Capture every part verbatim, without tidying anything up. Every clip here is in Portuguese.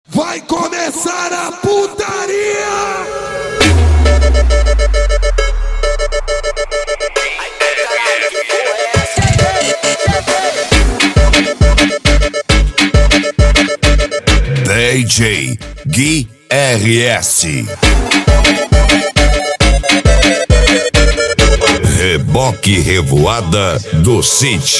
Vai começar a putaria! D J Gui R S. Reboque Revoada do City.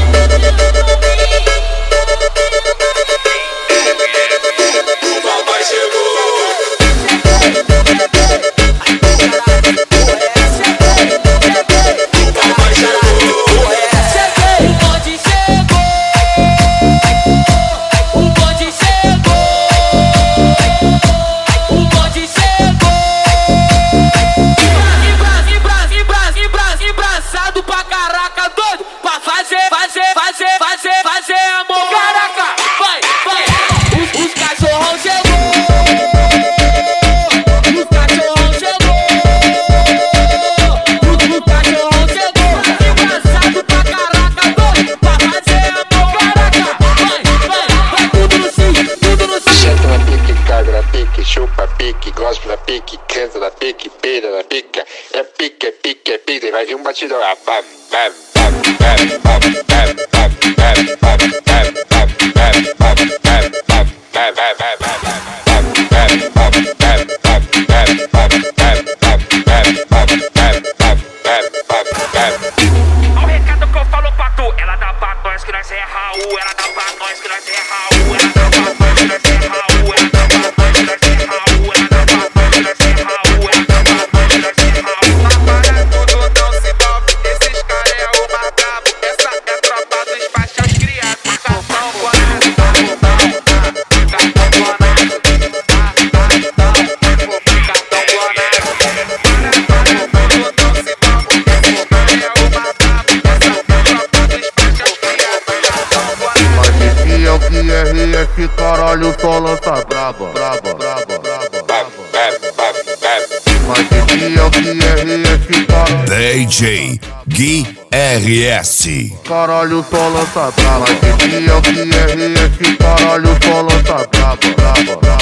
Chupa pique, gosta na pique, canta na pique, peida na pica, é pique, é pique, é pique, vai vir um batidão, ah, bam, bam, bam, bam, bam, bam, bam, bam, bam, o recado que eu falo pra tu, ela dá pra nós que nós é Raul, ela dá pra nós que nós é Raul, ela dá pra nós que nós é Raul, ela dá pra nós que nós é Raul, ela dá pra nós que nós é Raul, ela dá pra nós que nós é Raul. Para tudo, não se envolve, esses caras é o mais brabo, essa é a tropa dos faixas criados, cartão bonado, cartão bonado, cartão bonado, cartão bonado. Para tudo, não se envolve, esses caras é o mais brabo, essa é a tropa dos faixas criados, cartão bonado. Mas é o que é R S, caralho, só lança braba, braba, braba, braba, braba. Mas é o que é R S, caralho, D J Gui R S. caralho, só lança braba. Mas é o que é R S, caralho, só lança braba, braba, braba.